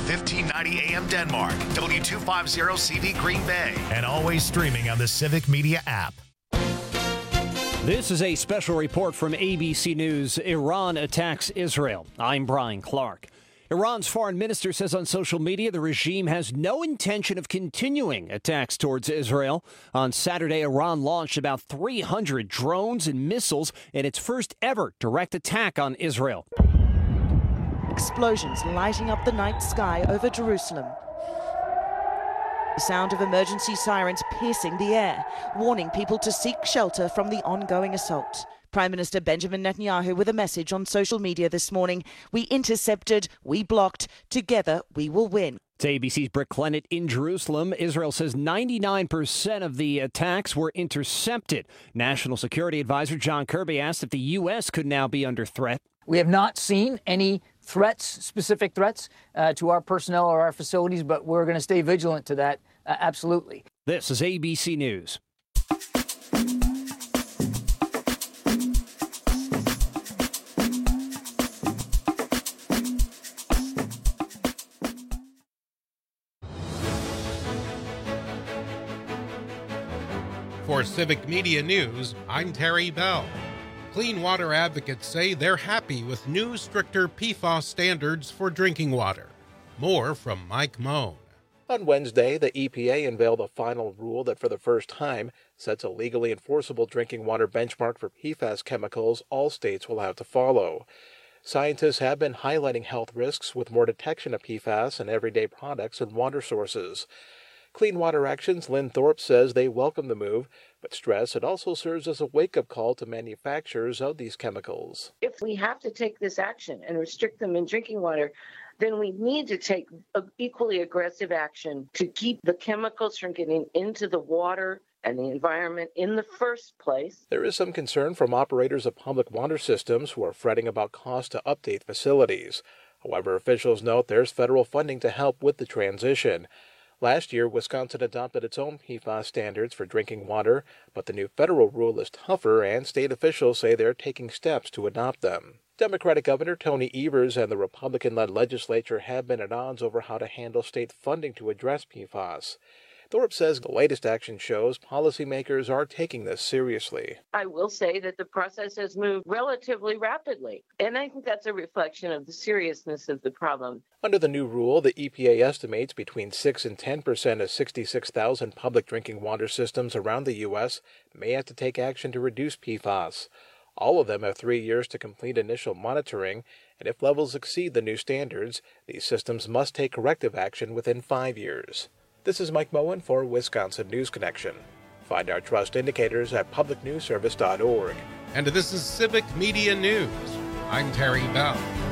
1590 AM Denmark, W250CV Green Bay, and always streaming on the Civic Media app. This is a special report from ABC News. Iran attacks Israel. I'm Brian Clark. Iran's foreign minister says on social media the regime has no intention of continuing attacks towards Israel. On Saturday, Iran launched about 300 drones and missiles in its first ever direct attack on Israel. Explosions lighting up the night sky over Jerusalem. The sound of emergency sirens piercing the air, warning people to seek shelter from the ongoing assault. Prime Minister Benjamin Netanyahu with a message on social media this morning. We intercepted, we blocked, together we will win. To ABC's Britt Clennett in Jerusalem, Israel says 99% of the attacks were intercepted. National Security Advisor John Kirby asked if the U.S. could now be under threat. We have not seen any specific threats to our personnel or our facilities, but we're going to stay vigilant to that, absolutely. This is ABC News. For Civic Media News, I'm Terry Bell. Clean water advocates say they're happy with new, stricter PFAS standards for drinking water. More from Mike Moan. On Wednesday, the EPA unveiled a final rule that for the first time sets a legally enforceable drinking water benchmark for PFAS chemicals all states will have to follow. Scientists have been highlighting health risks with more detection of PFAS in everyday products and water sources. Clean Water Action's Lynn Thorpe says they welcome the move, but stress it also serves as a wake-up call to manufacturers of these chemicals. If we have to take this action and restrict them in drinking water, then we need to take equally aggressive action to keep the chemicals from getting into the water and the environment in the first place. There is some concern from operators of public water systems who are fretting about costs to update facilities. However, officials note there's federal funding to help with the transition. Last year, Wisconsin adopted its own PFAS standards for drinking water, but the new federal rule is tougher, and state officials say they're taking steps to adopt them. Democratic Governor Tony Evers and the Republican-led legislature have been at odds over how to handle state funding to address PFAS. Thorpe says the latest action shows policymakers are taking this seriously. I will say that the process has moved relatively rapidly, and I think that's a reflection of the seriousness of the problem. Under the new rule, the EPA estimates between 6 and 10% of 66,000 public drinking water systems around the U.S. may have to take action to reduce PFAS. All of them have 3 years to complete initial monitoring, and if levels exceed the new standards, these systems must take corrective action within 5 years. This is Mike Moen for Wisconsin News Connection. Find our trust indicators at publicnewsservice.org. And this is Civic Media News. I'm Terry Bell.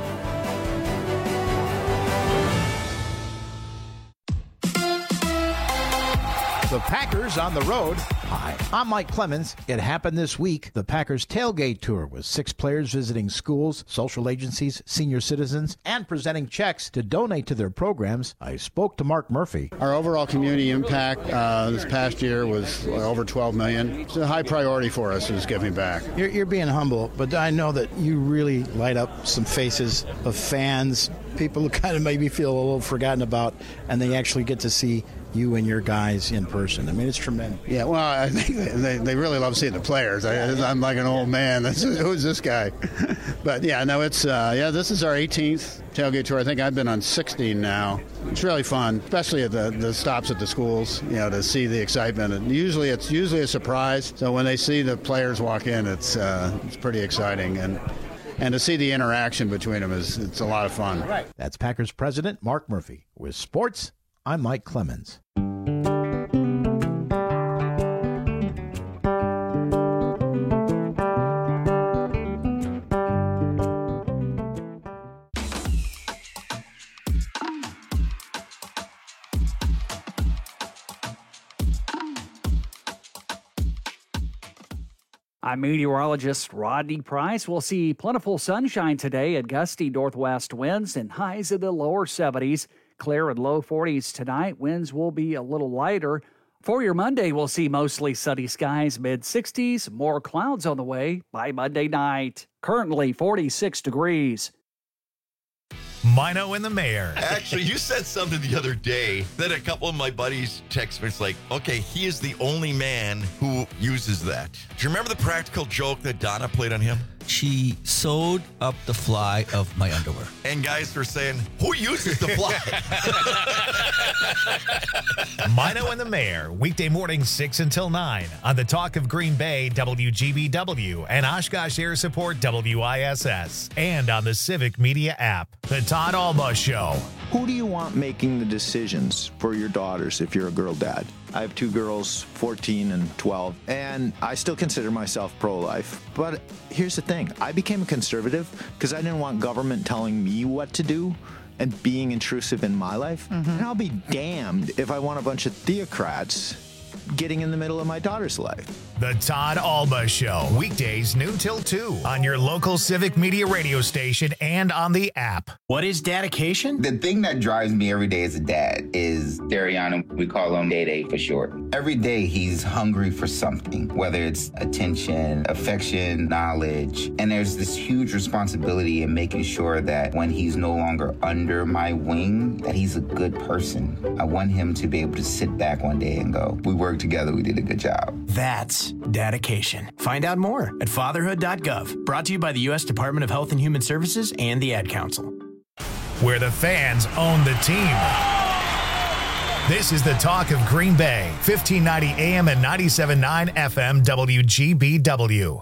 The Packers on the road. Hi, I'm Mike Clemens. It happened this week. The Packers tailgate tour with 6 players visiting schools, social agencies, senior citizens, and presenting checks to donate to their programs. I spoke to Mark Murphy. Our overall community impact this past year was over $12 million. It's a high priority for us is giving back. You're being humble, but I know that you really light up some faces of fans, people who kind of maybe feel a little forgotten about, and they actually get to see you and your guys in person. I mean, it's tremendous. Yeah, well, I think they really love seeing the players. I'm like an old man. Who's this guy? But yeah, no, it's this is our 18th tailgate tour. I think I've been on 16 now. It's really fun, especially at the stops at the schools. You know, to see the excitement. And usually it's a surprise. So when they see the players walk in, it's pretty exciting. And to see the interaction between them it's a lot of fun. That's Packers president Mark Murphy. With sports, I'm Mike Clemens. I'm meteorologist Rodney Price. We'll see plentiful sunshine today and gusty northwest winds and highs in the lower 70s. Clear and low 40s tonight. Winds will be a little lighter. For your Monday, we'll see mostly sunny skies, mid-60s. More clouds on the way by Monday night. Currently 46 degrees. Mino and the Mayor. Actually, you said something the other day that a couple of my buddies text me. It's like, okay, he is the only man who uses that. Do you remember the practical joke that Donna played on him? She sewed up the fly of my underwear. And guys were saying, who uses the fly? Mino and the Mayor, weekday mornings 6 until 9 on the Talk of Green Bay, WGBW, and Oshkosh Air Support, WISS, and on the Civic Media app. The Todd Alba Show. Who do you want making the decisions for your daughters if you're a girl dad? I have two girls, 14 and 12, and I still consider myself pro-life. But here's the thing. I became a conservative because I didn't want government telling me what to do and being intrusive in my life. And I'll be damned if I want a bunch of theocrats getting in the middle of my daughter's life. The Todd Alba Show, weekdays noon till 2 on your local Civic Media radio station and on the app. What is dedication? The thing that drives me every day as a dad is Dariana. We call him Day for short. Every day he's hungry for something, whether it's attention, affection, knowledge. And there's this huge responsibility in making sure that when he's no longer under my wing, that he's a good person. I want him to be able to sit back one day and go, we worked together, we did a good job. That's dedication. Find out more at fatherhood.gov. Brought to you by the U.S. Department of Health and Human Services and the Ad Council. Where the fans own the team. This is the Talk of Green Bay, 1590 AM and 97.9 FM WGBW.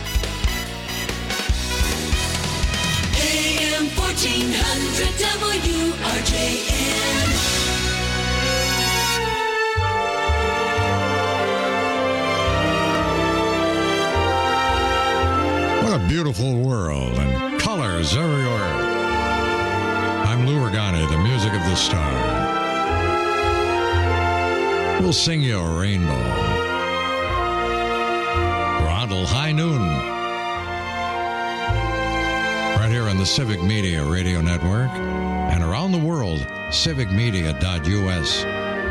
AM 1400 WRJN. What a beautiful world and colors everywhere. I'm Lou Organi, the music of the star. We'll sing you a rainbow. We're on till high noon. Right here on the Civic Media Radio Network and around the world, civicmedia.us.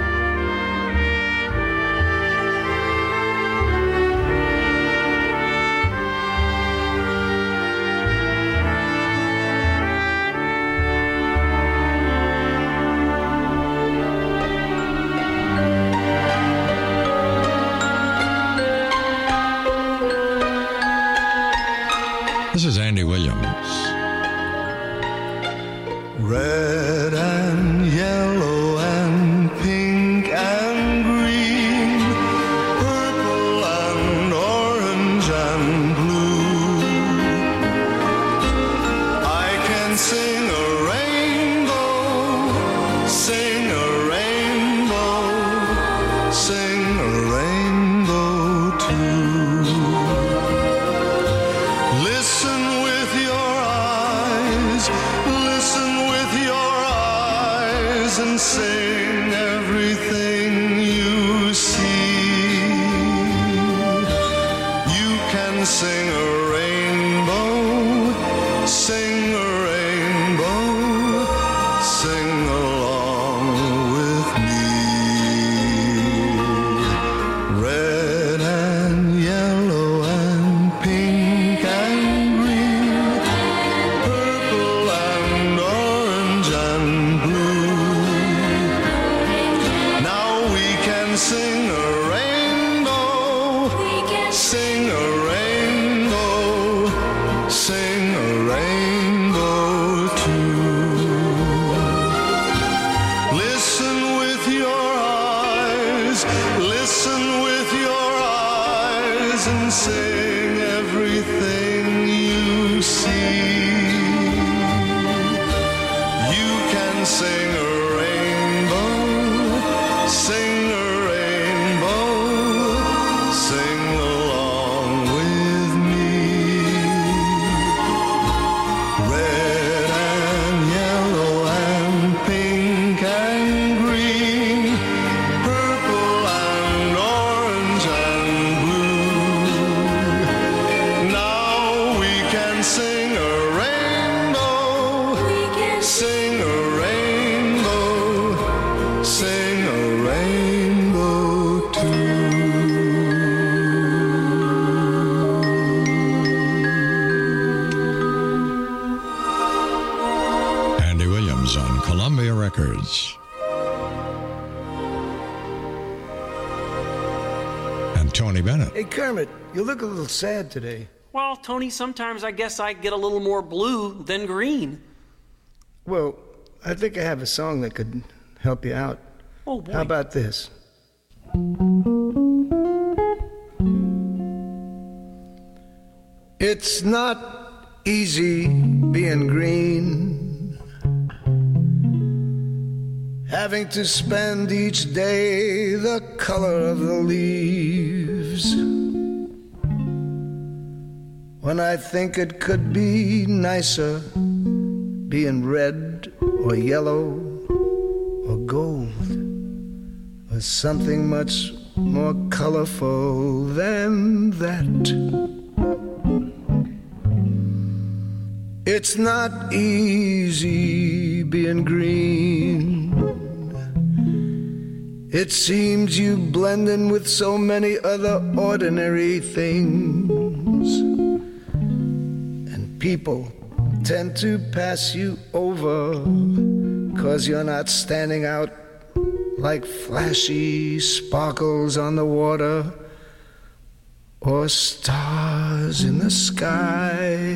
This is Andy Williams. Red and yellow and pink and green, purple and orange and blue. I can sing a rainbow, sing a rainbow, sing a rainbow too. Listen with your eyes, listen with your eyes and sing everything you see. You can sing a rainbow, sing a rainbow, sing along with me. Red and yellow and pink and green, purple and orange and blue. Now we can sing a rainbow, sing a rainbow, sing a rainbow too. Listen with your eyes, listen with your eyes and sing everything you see. You can sing a rainbow, sing a rainbow, sing along with me. Red and yellow and pink and green, purple and orange and blue. Now we can sing a rainbow, sing a rainbow. Packers. And Tony Bennett. Hey, Kermit, you look a little sad today. Well, Tony, sometimes I guess I get a little more blue than green. Well, I think I have a song that could help you out. Oh, boy. How about this? It's not easy being green, having to spend each day the color of the leaves. When I think it could be nicer being red or yellow or gold or something much more colorful than that. It's not easy being green. It seems you blend in with so many other ordinary things, and people tend to pass you over 'cause you're not standing out like flashy sparkles on the water or stars in the sky.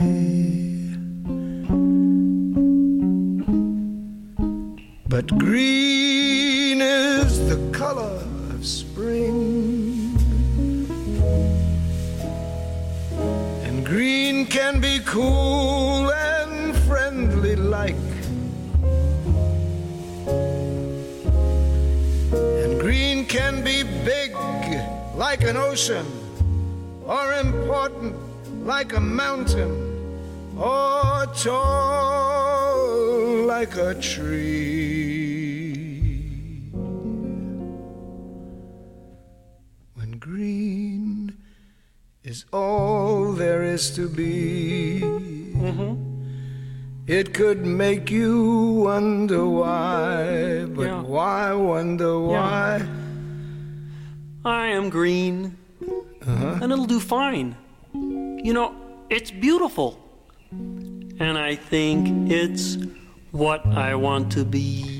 But green is the color of spring, and green can be cool and friendly like, and green can be big like an ocean, or important like a mountain, or tall like a tree. When green is all there is to be, it could make you wonder why, but why wonder why? I am green, and it'll do fine. You know, it's beautiful, and I think it's what I want to be.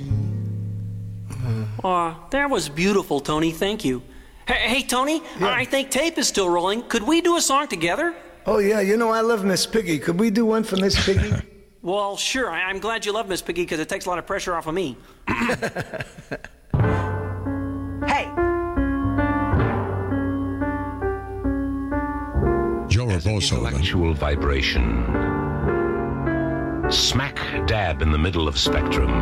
That was beautiful, Tony. Thank you. Hey, Tony, I think tape is still rolling. Could we do a song together? Oh, yeah, you know I love Miss Piggy. Could we do one for Miss Piggy? Well, sure. I'm glad you love Miss Piggy because it takes a lot of pressure off of me. Hey. Joe Raposo. Intellectual vibration. Smack dab in the middle of spectrum.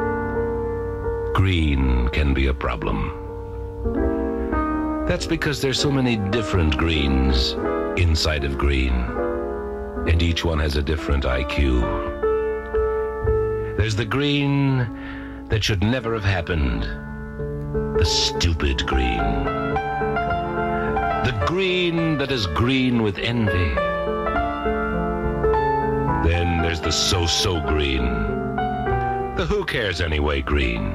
Green can be a problem. That's because there's so many different greens inside of green, and each one has a different IQ. There's the green that should never have happened, the stupid green. The green that is green with envy. Then there's the so-so green, the who cares anyway green.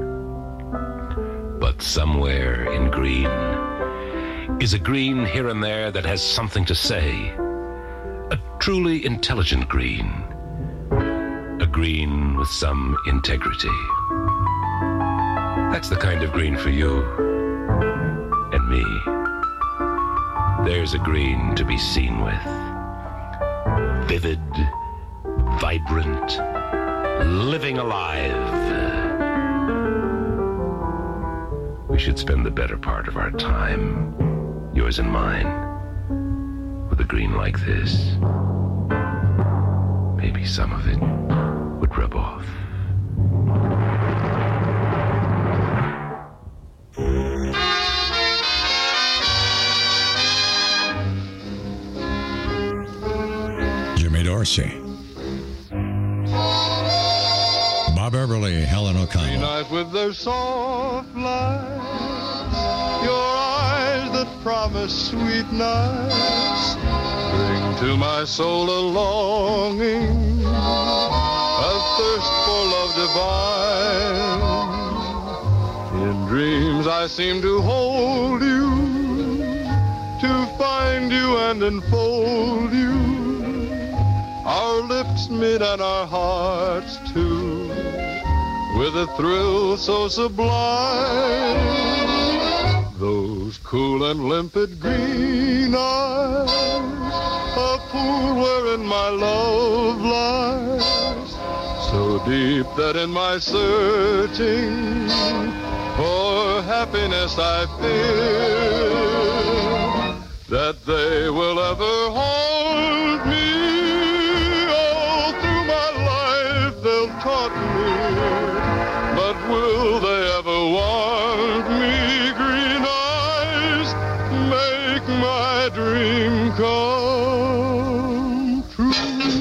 But somewhere in green is a green here and there that has something to say. A truly intelligent green. A green with some integrity. That's the kind of green for you and me. There's a green to be seen with. Vivid, vibrant, living alive. We should spend the better part of our time, yours and mine, with a green like this. Maybe some of it would rub off. Jimmy Dorsey. Bob Everly, Helen O'Connell. Night with their soft light, your eyes that promise sweet nights bring to my soul a longing, a thirst for love divine. In dreams I seem to hold you, to find you and enfold you, our lips meet and our hearts too with a thrill so sublime. Those cool and limpid green eyes, a pool wherein my love lies, so deep that in my searching for happiness I fear that they will ever hold me. All through my life they'll taunt me, but will they ever want me? Green eyes make my dream come true.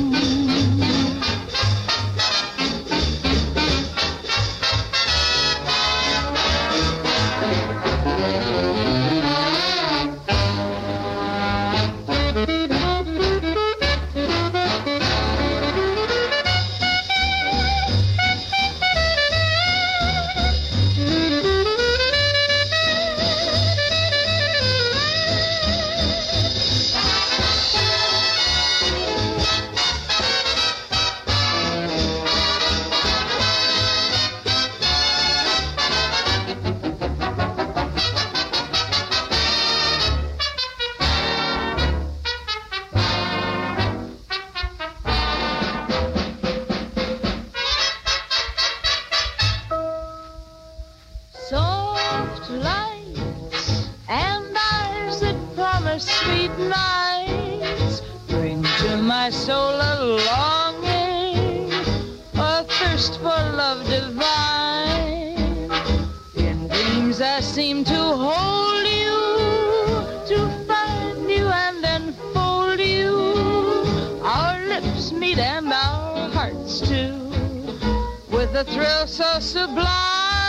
Soft lights and eyes that promise sweet nights bring to my soul a longing, a thirst for love divine. In dreams I seem to hold you, to find you and enfold you. Our lips meet and our hearts too, with a thrill so sublime.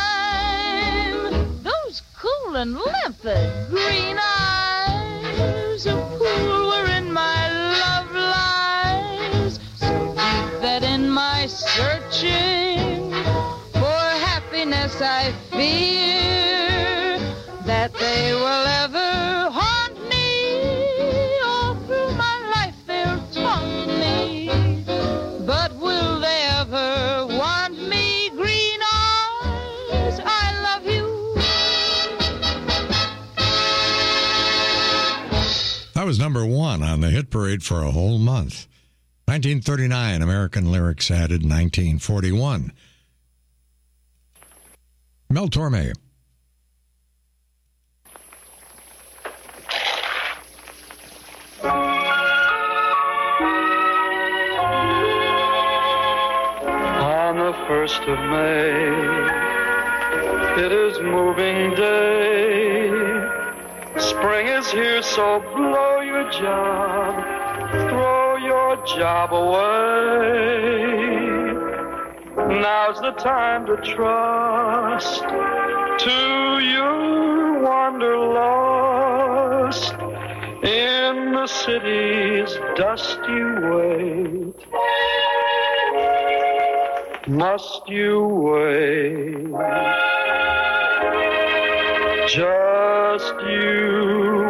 Cool and limpid green eyes, a pool wherein my love lies, so deep that in my searching for happiness I fear that they will ever haunt me. All through my life they'll taunt me, but will they ever want me? Green eyes, I love you. That was number one on the hit parade for a whole month. 1939, American lyrics added 1941. Mel Torme. On the 1st of May, it is moving day. Spring is here, so blow your job, throw your job away. Now's the time to trust to your wanderlust. In the city's dusty wait, must you wait? Just you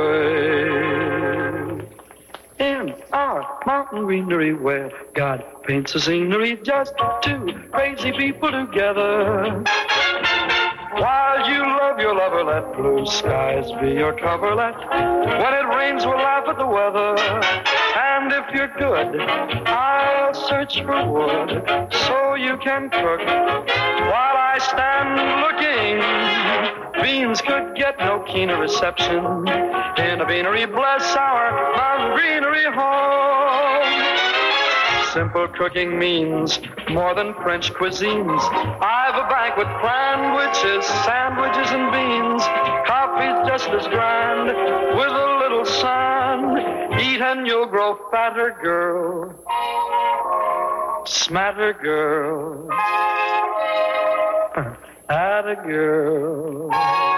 wait. In our mountain greenery where God paints the scenery, just two crazy people together. While you love your lover, let blue skies be your cover. Let when it rains, we'll laugh at the weather. And if you're good, I'll search for wood so you can cook. While I stand looking, beans could get no keener reception in a beanery. Bless our mountain greenery home. Simple cooking means more than French cuisines. I've a banquet planned, which is sandwiches and beans. Coffee's just as grand with a little sun. Eat and you'll grow fatter, girl. Smatter, girl. Atta girl.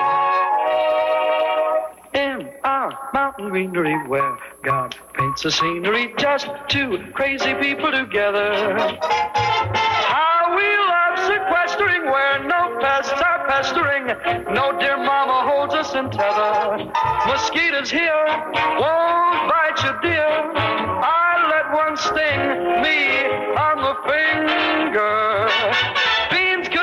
In our mountain greenery where God paints the scenery, just two crazy people together. How we love sequestering where no pests are pestering, no dear mama holds us in tether. Mosquitoes here won't bite you, dear. I let one sting me on the finger. Beans could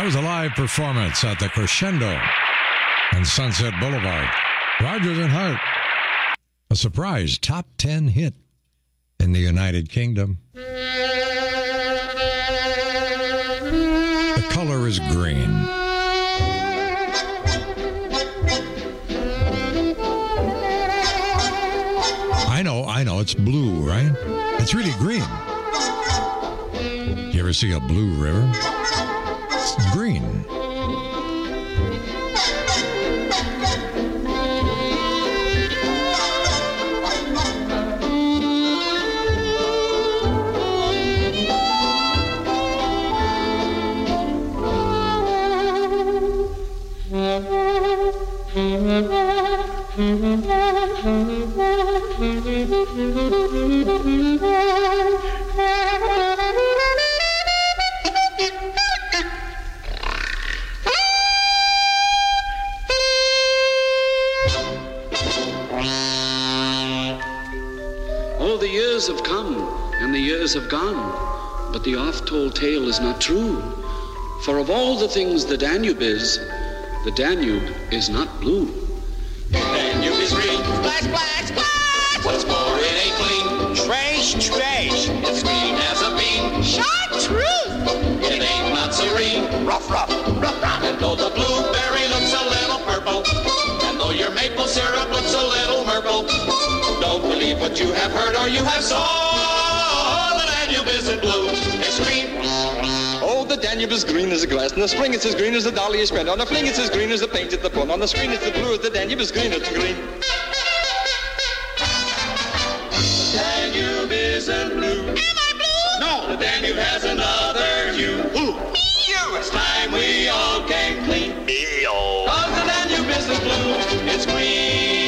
That was a live performance at the Crescendo on Sunset Boulevard. Rodgers and Hart, a surprise top 10 hit in the United Kingdom. The color is green. I know, it's blue, right? It's really green. You ever see a blue river? It's green. All the years have come and the years have gone, but the oft-told tale is not true. For of all the things the Danube is not blue. Danube is green, splash, splash, splash. What's more, it ain't clean. Trash, trash. It's green as a bean. Chartreuse. It ain't not serene. Rough, rough, rough, rough. And though the blueberry looks a little purple, and though your maple syrup looks a little murple, don't believe what you have heard or you have saw. The Danube isn't blue, it's green. Oh, the Danube is green as a grass. In the spring it's as green as the dahlia spread. On the fling it's as green as the paint at the pond. On the screen it's the blue as the Danube is green, it's green. The Danube isn't blue. Am I blue? No, the Danube has another hue. Who? You. It's time we all came clean. Cause the Danube isn't blue, it's green.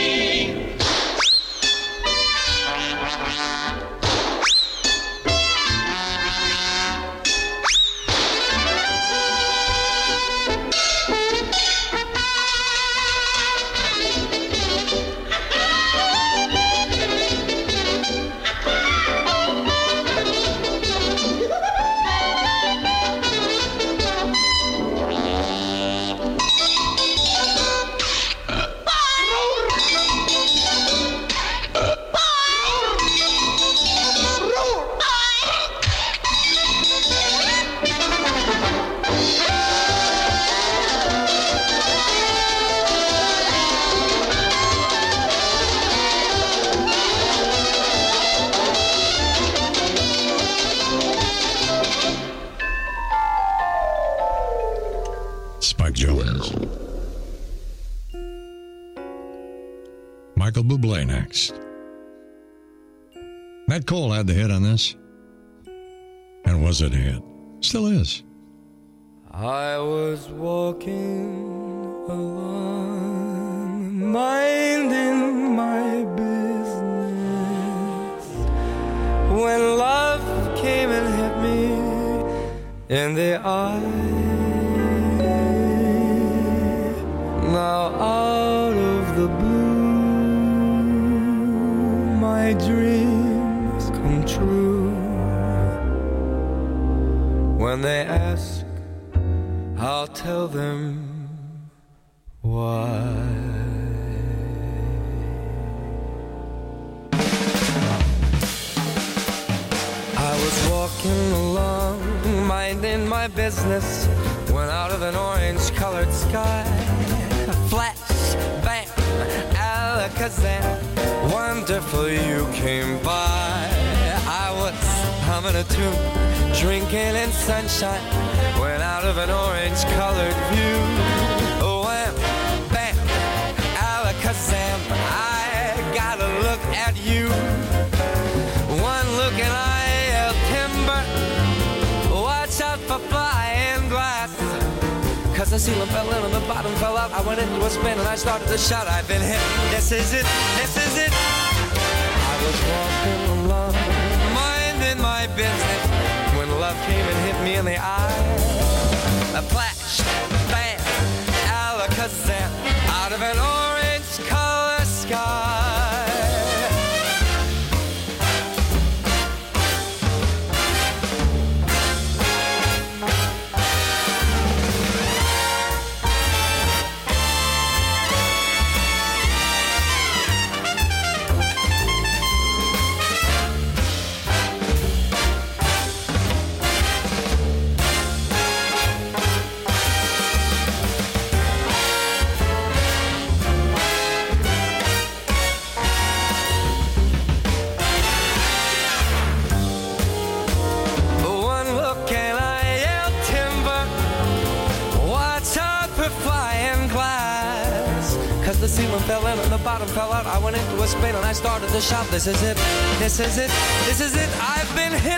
Spike Jones. Michael Bublé next. Nat Cole had the hit on this. And was it a hit? Still is. I was walking along, minding my business, when love came and hit me in the eye. Now out of the blue, my dreams come true. When they ask, I'll tell them why. I was walking along, minding my business, when out of an orange-colored sky, flash, bam, alakazam, wonderful you came by. I was humming a tune, drinking in sunshine, when out of an orange-colored view, wham, bam, alakazam, I got a look at you. One look and I'll timber, watch out for flying glass. Cause the ceiling fell in and the bottom fell out. I went into a spin and I started to shout, I've been hit, this is it, this is it. I was walking along, minding my business, when love came and hit me in the eye. A flash, bam, alakazam, out of an orange color sky. the ceiling fell in and the bottom fell out. I went into a spin and I started to shout, this is it, this is it, this is it, I've been hit.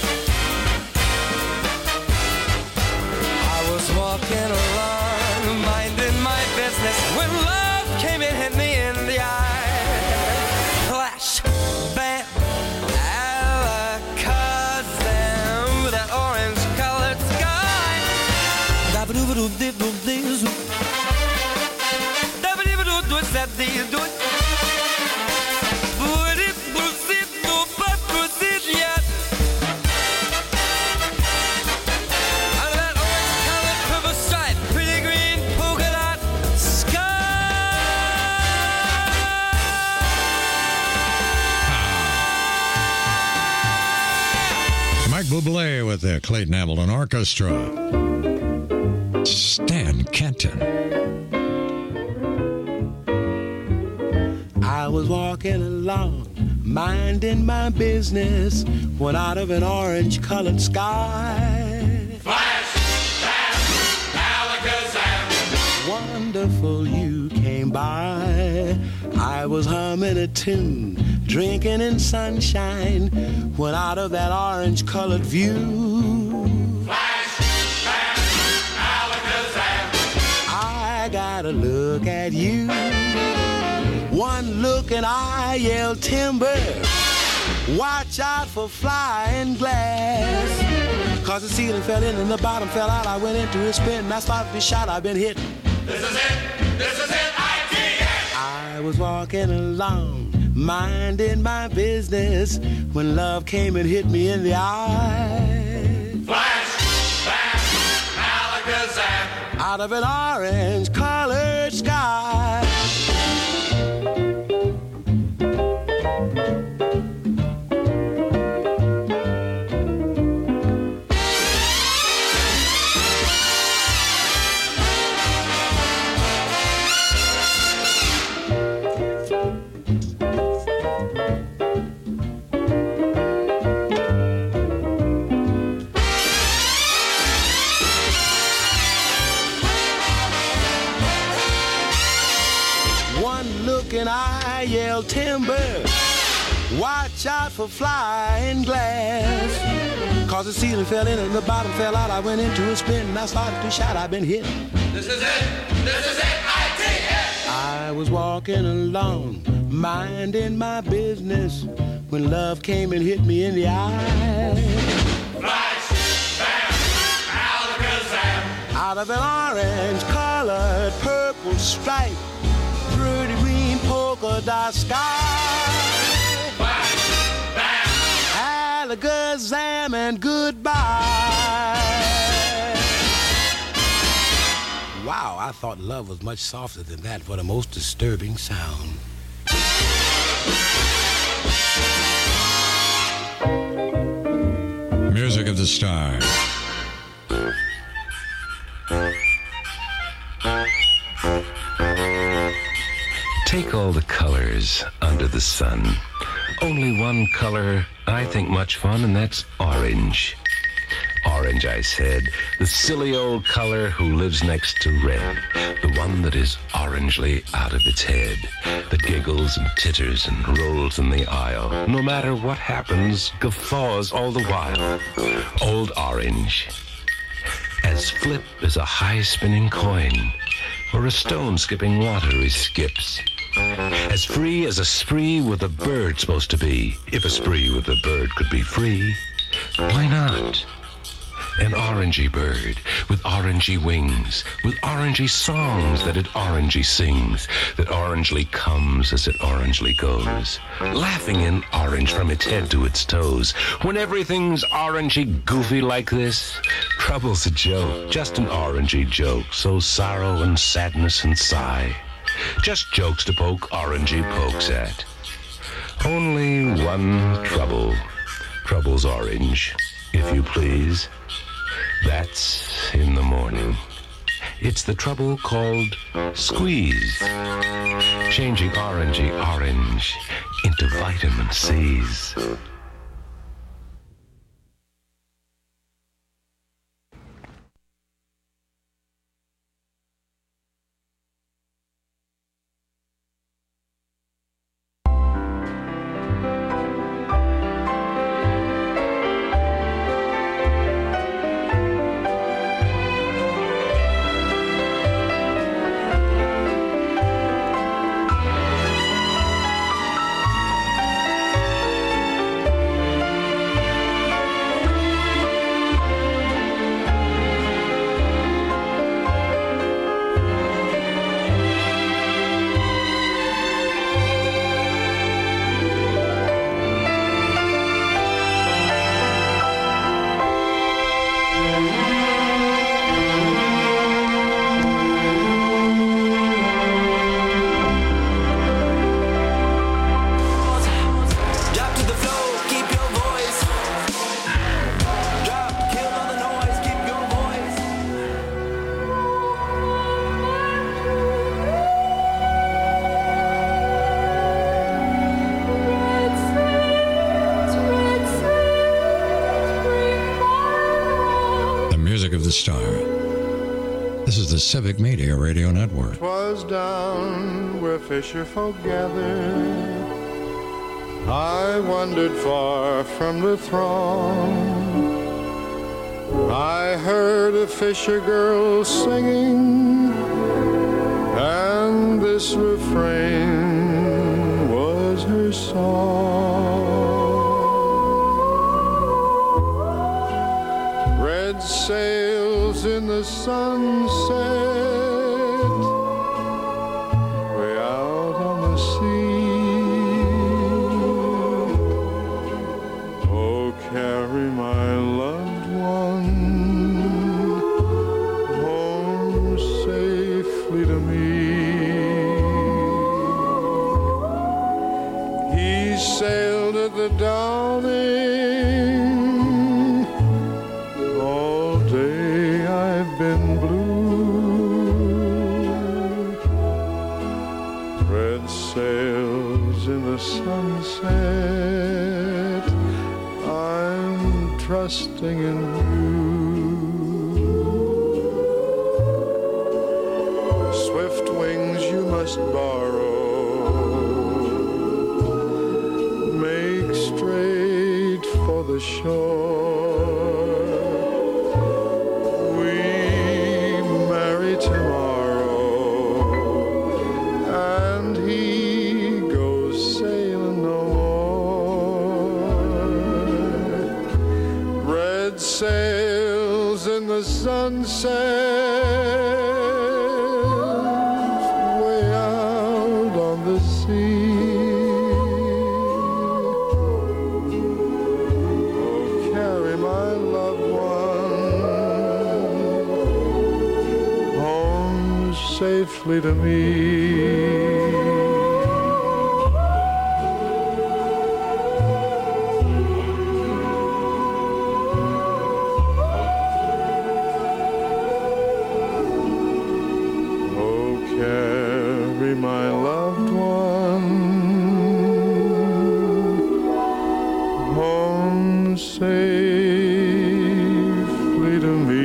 I was walking along, minding my business, when love came and hit me in the eye. Flash, bam, alakazam, with that orange-colored sky. Da-ba-doo-ba-doo-dip-doo-dee-zoo. Da-ba-dee-ba-doo-doo-doo-doo-doo. Boo-dee-boo-dee-boo-ba-boo-dee-yet. Out of that orange-colored purple stripe, pretty green polka dot sky. Mike Bublé with the Clayton Hamilton Orchestra. Stan Kenton. I was walking along, minding my business, when out of an orange-colored sky, Flash, bam, alakazam. wonderful you came by. I was humming a tune, drinking in sunshine, when out of that orange-colored view, Flash, bam, alakazam. I gotta look at you. One look and I yelled timber. Watch out for flying glass. Cause the ceiling fell in and the bottom fell out. I went into a spin and I started to shout, I've been hit. This is it, I-T-S. I was walking along, minding my business, when love came and hit me in the eye. Flash, bam, alakazam. Out of an orange-colored sky. And I yelled timber. Watch out for flying glass. Cause the ceiling fell in and the bottom fell out. I went into a spin and I started to shout, I've been hit. This is it, I-T-S. I was walking along, minding my business, when love came and hit me in the eye. Flash, bam, alakazam. Out of an orange-colored purple stripe, pretty green polka dot sky. Flash, bam, alakazam and goodbye. Wow, I thought love was much softer than that. What a most disturbing sound. Music of the Stars. Take all the colors under the sun. Only one color I think much fun, and that's orange. Orange, I said, the silly old color who lives next to red, the one that is orangely out of its head, that giggles and titters and rolls in the aisle, no matter what happens, guffaws all the while. Old Orange, as flip as a high-spinning coin, or a stone skipping water he skips. As free as a spree with a bird supposed to be. If a spree with a bird could be free, why not? An orangey bird with orangey wings, with orangey songs that it orangey sings, that orangely comes as it orangely goes, laughing in orange from its head to its toes. When everything's orangey goofy like this, trouble's a joke, just an orangey joke, so sorrow and sadness and sigh. Just jokes to poke orangey pokes at. Only one trouble. Trouble's orange, if you please. That's in the morning. It's the trouble called squeeze. Changing orangey orange into vitamin C's. music of the star. This is the Civic Media Radio Network. 'Twas down where fisher folk gathered. I wandered far from the throng. I heard a fisher girl singing, and this refrain was her song. Red sails in the sunset, way out on the sea. Oh, carry my loved one home safely to me. He sailed at the dawning. All day I've been blue. Red sails in the sunset. I'm trusting in you. Swift wings you must borrow. Make straight for the shore. We marry tomorrow, and he goes sailing no more. Red sails in the sunset, way out on the sea. Oh, carry my loved one home safely to me. Oh, carry my loved one home safely to me.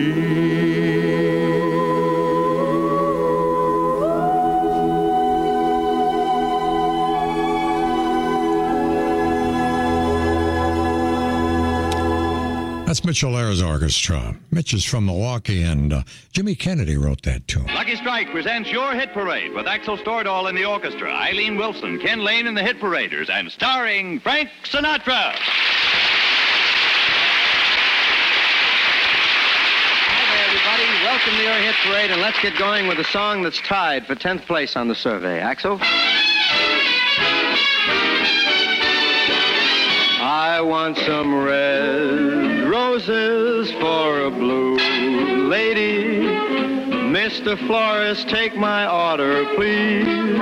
That's Mitch Allaire's orchestra. Mitch is from Milwaukee, and Jimmy Kennedy wrote that tune. Lucky Strike presents your hit parade with Axel Stordahl in the orchestra, Eileen Wilson, Ken Lane in the Hit Paraders, and starring Frank Sinatra. Hi there, everybody. Welcome to your hit parade, and let's get going with a song that's tied for 10th place on the survey. Axel? I want some red roses for a blue lady. Mr. Florist, take my order, please.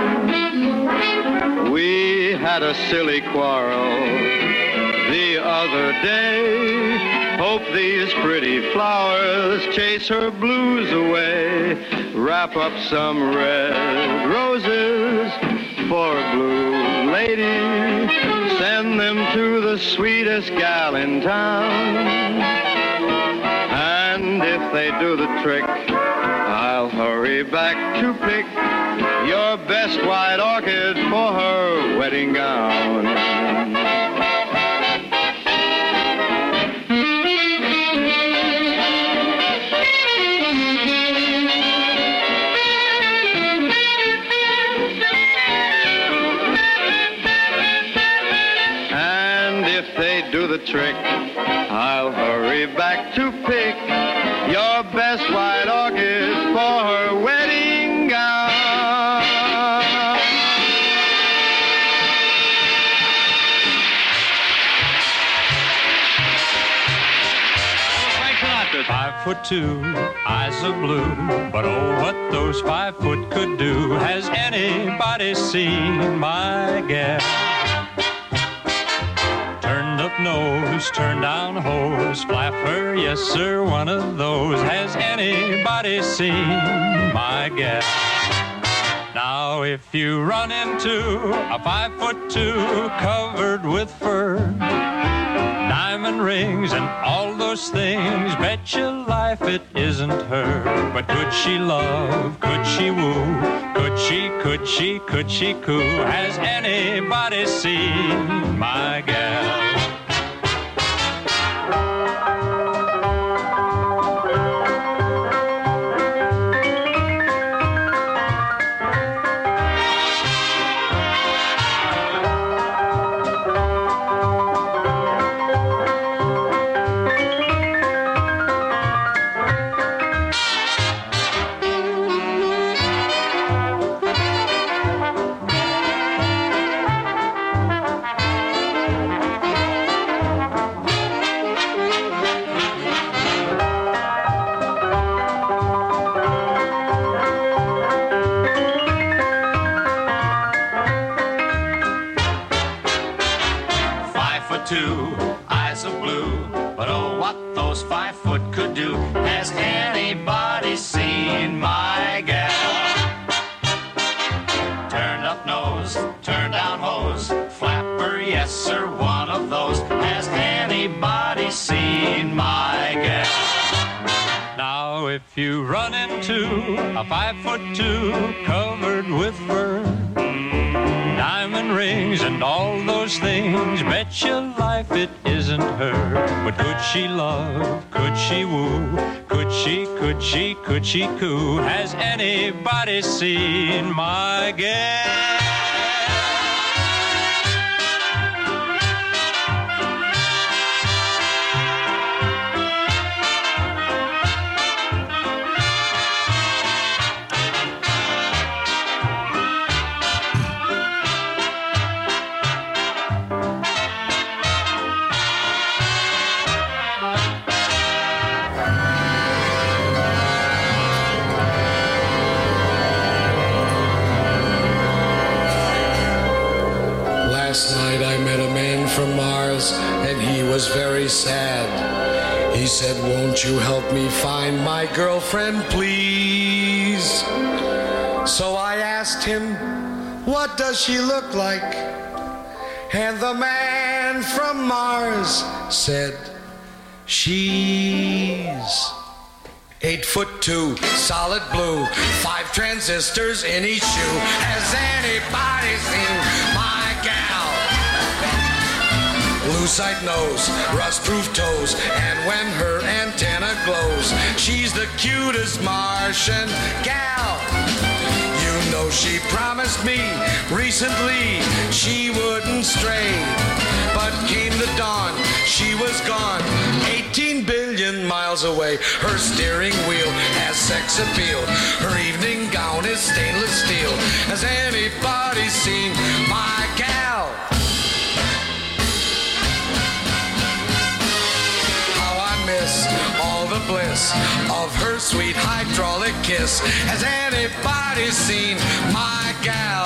We had a silly quarrel the other day. Hope these pretty flowers chase her blues away. Wrap up some red roses for a blue lady. Send them to the sweetest gal in town. And if they do the trick, I'll hurry back to pick your best white orchid for her wedding gown. Do the trick, I'll hurry back to pick your best white orchid for her wedding gown. Frank Sinatra. 5'2", eyes of blue, but oh, what those 5 foot could do. Has anybody seen my gal? Turned up nose, turned down hose, flapper, yes sir, one of those. Has anybody seen my gal? Now if you run into a 5'2" covered with fur, diamond rings and all those things. Bet your life it isn't her. But could she love? Could she woo? Could she coo? Has anybody seen my gal? Eyes of blue, but oh, what those 5 foot could do. Has anybody seen my gal? Turned up nose, turned down hose, flapper, yes sir, one of those. Has anybody seen my gal? Now if you run into a 5'2" covered with fur, diamond rings and all those things, bet your life it isn't her. But could she love? Could she woo? Could she coo? Has anybody seen my gal? Last night I met a man from Mars, and he was very sad. He said, "Won't you help me find my girlfriend, please?" So I asked him, "What does she look like?" And the man from Mars said, "She's 8'2", solid blue, 5 transistors in each shoe. Has anybody seen my gal? Lucite nose, rust-proof toes, and when her antenna glows, she's the cutest Martian gal. You know she promised me recently she wouldn't stray, but came the dawn, she was gone, 18 billion miles away. Her steering wheel has sex appeal, her evening gown is stainless steel. Has anybody seen my gal? How I miss all the bliss of her sweet hydraulic kiss. Has anybody seen my gal?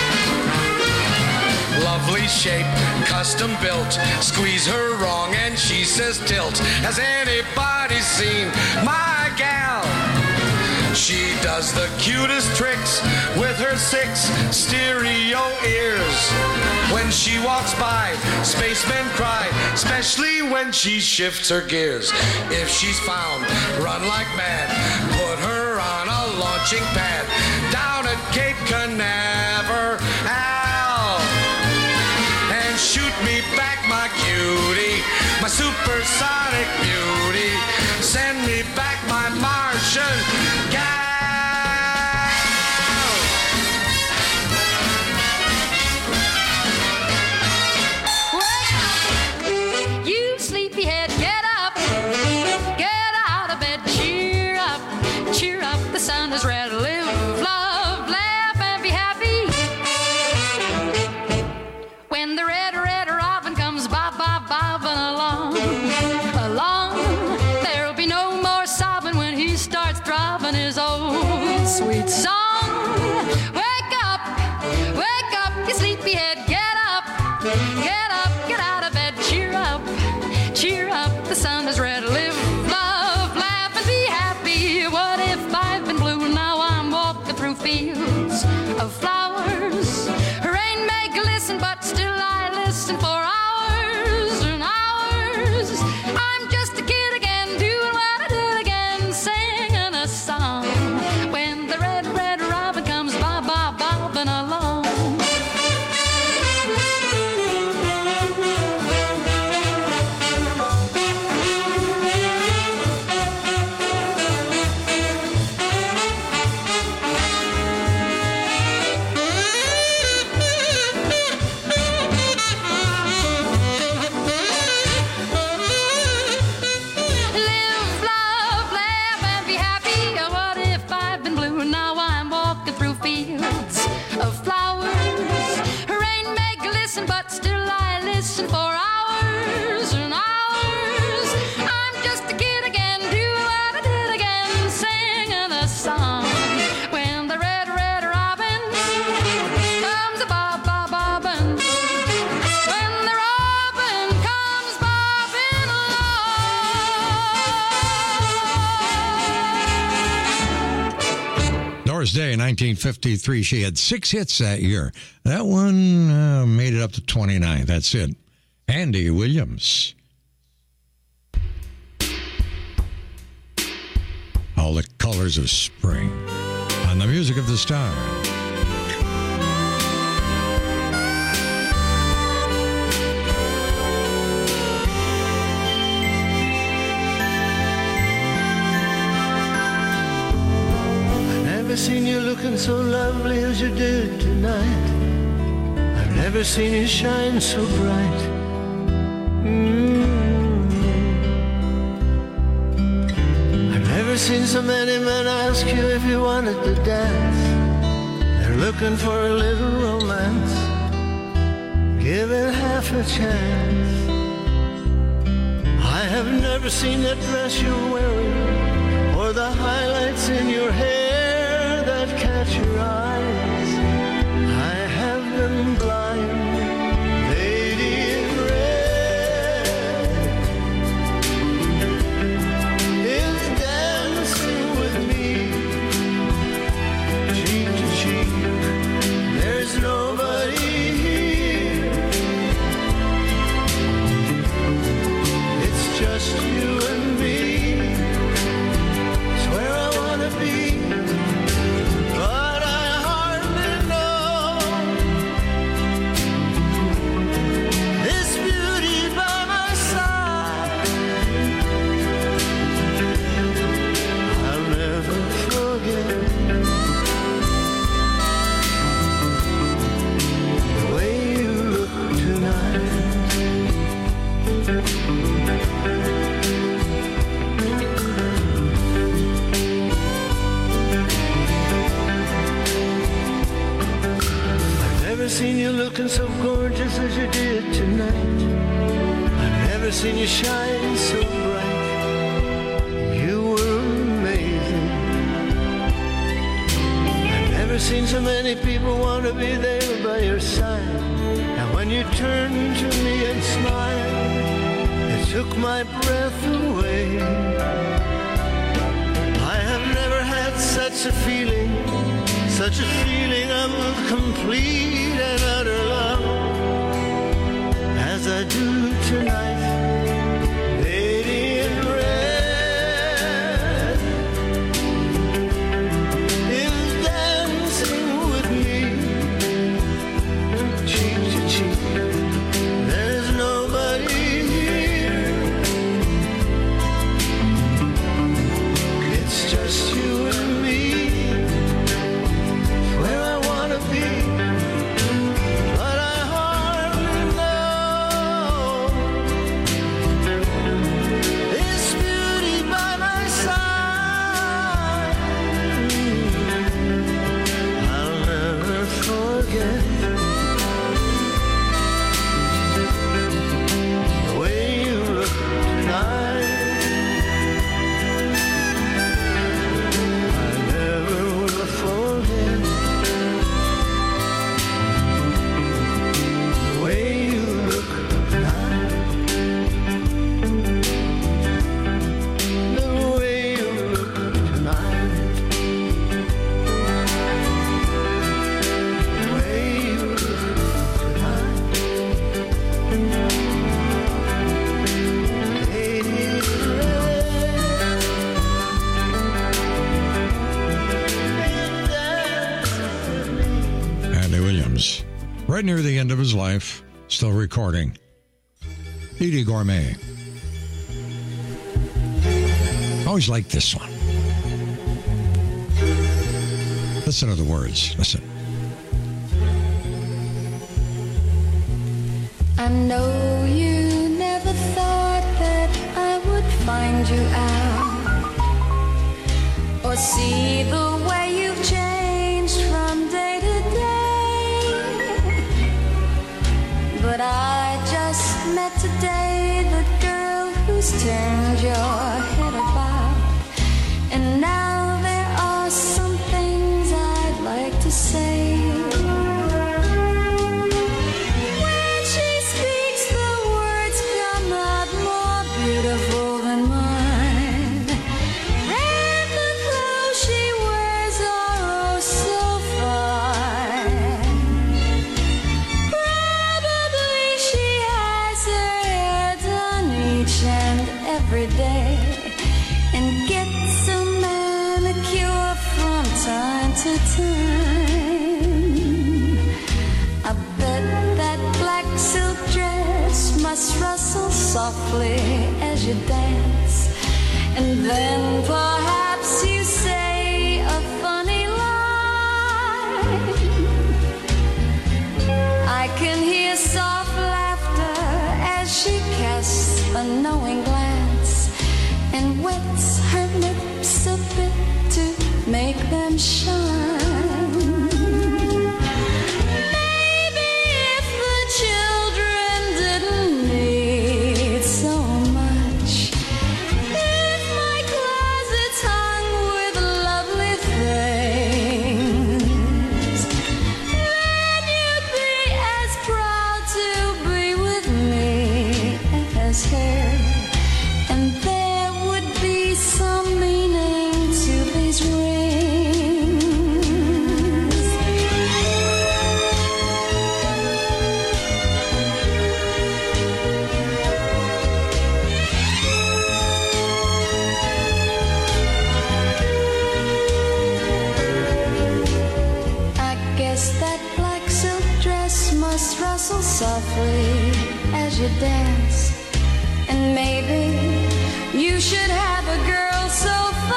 Lovely shape, custom built, squeeze her wrong and she says tilt. Has anybody seen my gal? She does the cutest tricks with her 6 stereo ears. When she walks by, spacemen cry, especially when she shifts her gears. If she's found, run like mad, put her on a launching pad down at Cape Canaveral. Shoot me back, my cutie, my supersonic beauty. Send me back my Martian gal. You sleepyhead, get up. Get out of bed, cheer up. Cheer up, the sun is red. Live, love, laugh, and be happy. When the red robin comes bobbing along, there'll be no more sobbing when he starts throbbing his old sweet song. Wake up, you sleepyhead, get up, get out of bed, cheer up, the sun is red. Live, love, laugh, and be happy. What if I've been blue? Now I'm walking through fields of flowers. Rain may glisten, but still I listen for hours and hours. Doris Day, 1953. She had 6 hits that year. That one made it up to 29. That's it. Andy Williams. All the colors of spring on the music of the star. Seen you looking so lovely as you did tonight. I've never seen you shine so bright. I've never seen so many men ask you if you wanted to dance. They're looking for a little romance. Give it half a chance. I have never seen that dress you're wearing or the highlights in your hair that catch your eyes. I have been blind, lady in red, is dancing with me, cheek to cheek. There's nobody here. It's just you and me. It's where I wanna be. Seen you looking so gorgeous as you did tonight. I've never seen you shine so bright. You were amazing. I've never seen so many people want to be there by your side. And when you turned to me and smiled, it took my breath away. I have never had such a feeling of complete and utter love as I do tonight, lady in red is dancing with me, cheek to cheek. There's nobody here. It's just you and me. Right near the end of his life, still recording. Eddie Gourmet. Always liked this one. Listen to the words. Listen. I know you never thought that I would find you out or see the way you've changed from day to day. But I just met today the girl who's turned your head about. And now there are some things I'd like to say. When she speaks, the words come out more beautiful than mine. And the clothes she wears are softly as you dance, and then perhaps you say a funny line. I can hear soft laughter as she casts a knowing glance and wets her lips a bit to make them shine. Maybe if the children didn't need so much, if my closet's hung with lovely things, then you'd be as proud to be with me as her, and there would be some meaning to these rings. I guess that black silk dress must rustle softly as you dance, and maybe you should have a girl so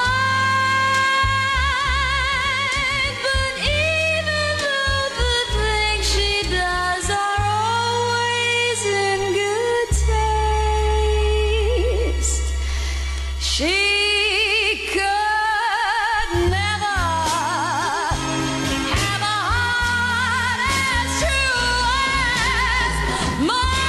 fine. But even though the things she does are always in good taste, she could never have a heart as true as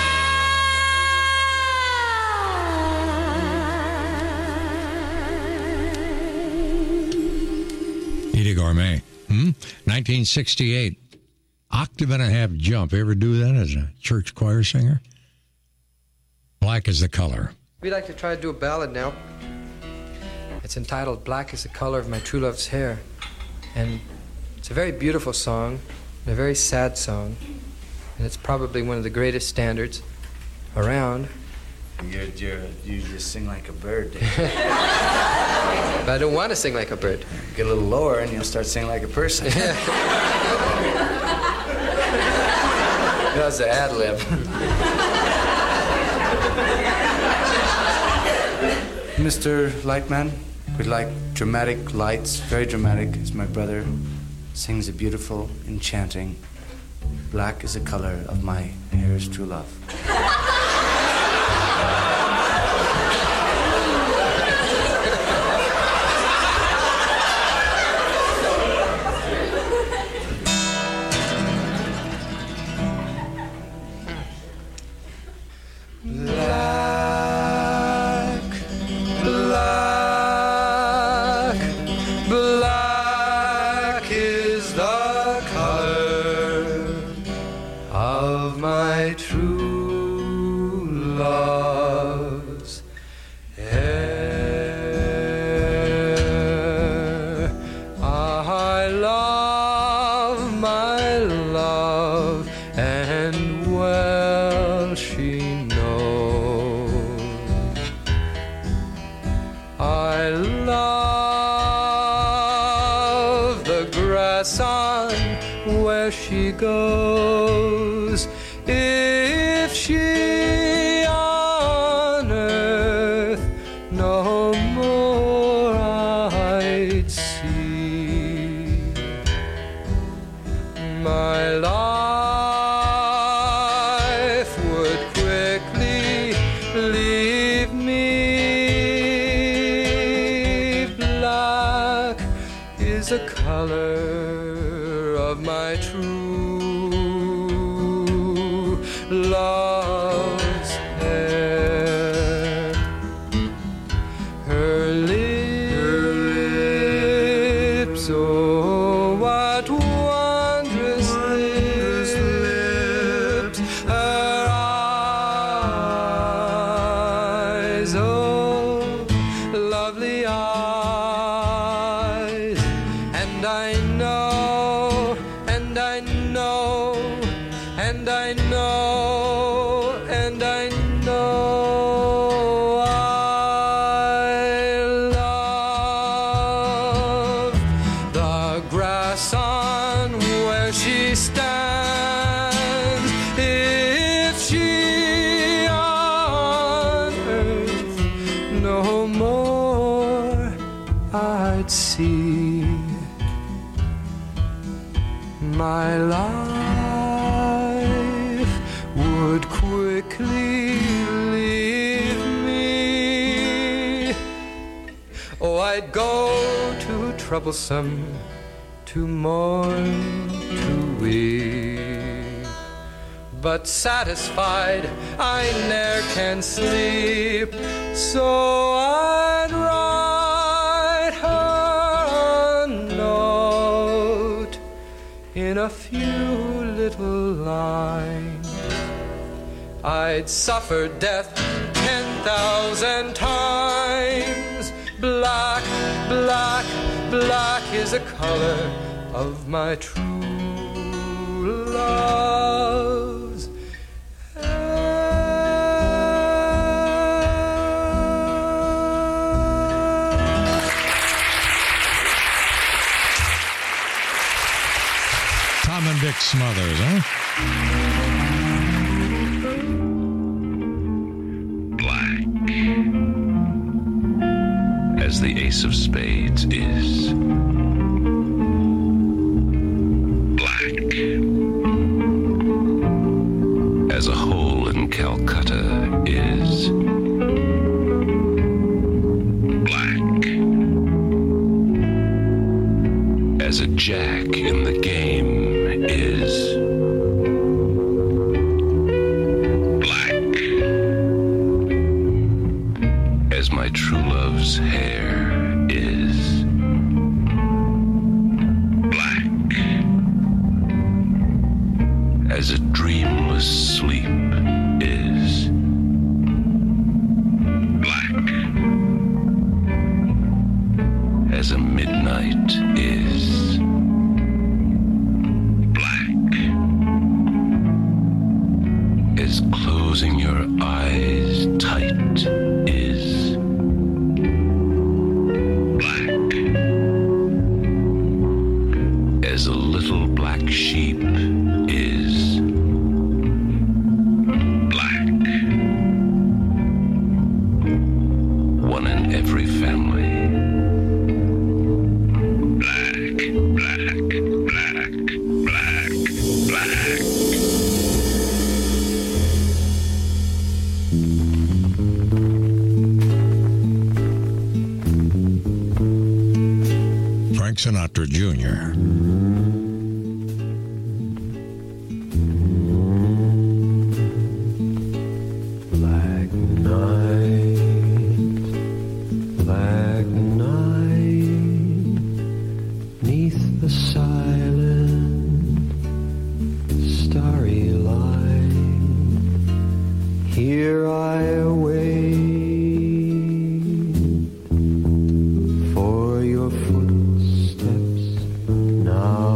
Edie Gourmet. 1968. Octave and a half jump. Ever do that as a church choir singer? Black is the color. We'd like to try to do a ballad now. It's entitled Black is the Color of My True Love's Hair. And it's a very beautiful song, and a very sad song. And it's probably one of the greatest standards around. You just sing like a bird, Dave. But I don't want to sing like a bird. Get a little lower and you'll start singing like a person. That's the ad lib. Mr. Lightman, we'd like dramatic lights, very dramatic, as my brother sings a beautiful, enchanting, black is the color of my hair's true love. Black is the color of my true love's hair. I love my love, and well she knows. I love the grass on where she goes. If she on earth no more I'd see, my life would quickly leave me. Black is the color of my true love's hair. Her lips, oh, what wondrous lips. Her eyes, oh, lovely eyes. And I know I'd see. My life would quickly leave me. Oh, I'd go to troublesome, to mourn, to weep, but satisfied I ne'er can sleep, so I'd write her a note in a few little lines. I'd suffer death 10,000 times. Black, black, black is the color of my true love's Tom and Dick Smothers, huh? Black, as the ace of spades is. Black, as a hole in Calcutta is. Black, as a jack in the game is. Black, as my true love's hair is. Black, as a dreamless sleep is. Black, as a midnight is. Black, as closing your eyes tight is. Black, as a little black sheep is. Black, one in every family. Black, black, black, black, black. Frank Sinatra Jr. Black night, 'neath the silent, starry light, here I await for your footsteps now.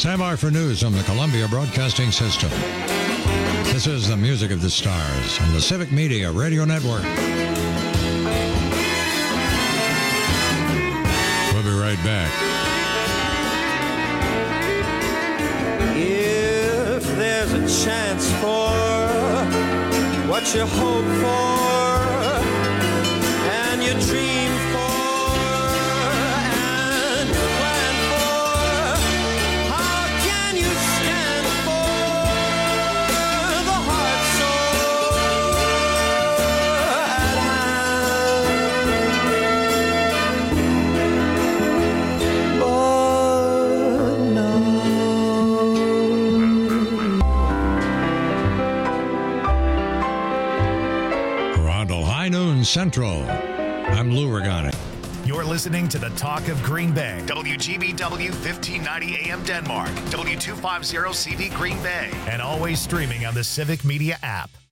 Stand by for news from the Columbia Broadcasting System. This is the music of the stars on the Civic Media Radio Network. We'll be right back. If there's a chance for what you hope for and you dream for and plan for, how can you stand for the heart so at hand? But no. High Noon Central. I'm Lou Regani. You're listening to the Talk of Green Bay. WGBW 1590 AM Denmark. W250 CD Green Bay. And always streaming on the Civic Media app.